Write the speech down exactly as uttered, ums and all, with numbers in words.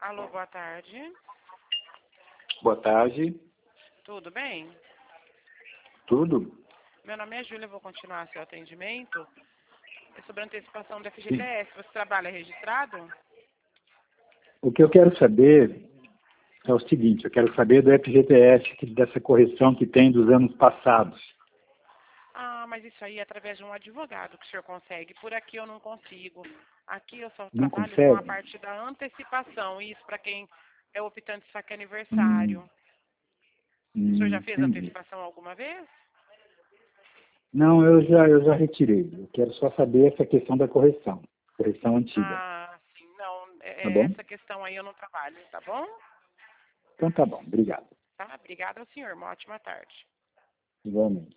Alô, boa tarde. Boa tarde. Tudo bem? Tudo? Meu nome é Júlia, vou continuar seu atendimento. É sobre a antecipação do F G T Sim. S. Você trabalha registrado? O que eu quero saber é o seguinte, eu quero saber do F G T S, que- dessa correção que tem dos anos passados. Ah, mas isso aí é através de um advogado que o senhor consegue. Por aqui eu não consigo. Aqui eu só Não trabalho com a consegue? parte da antecipação. Isso para quem é optante saque Hum, aniversário. O senhor hum, já fez entendi. antecipação alguma vez? Não, eu já, eu já retirei. Eu quero só saber essa questão da correção. Correção antiga. Ah, sim. Não, Tá é, é bom? essa questão aí eu não trabalho, tá bom? Então tá bom. Obrigado. Tá? Obrigada ao senhor. Uma ótima tarde. Igualmente.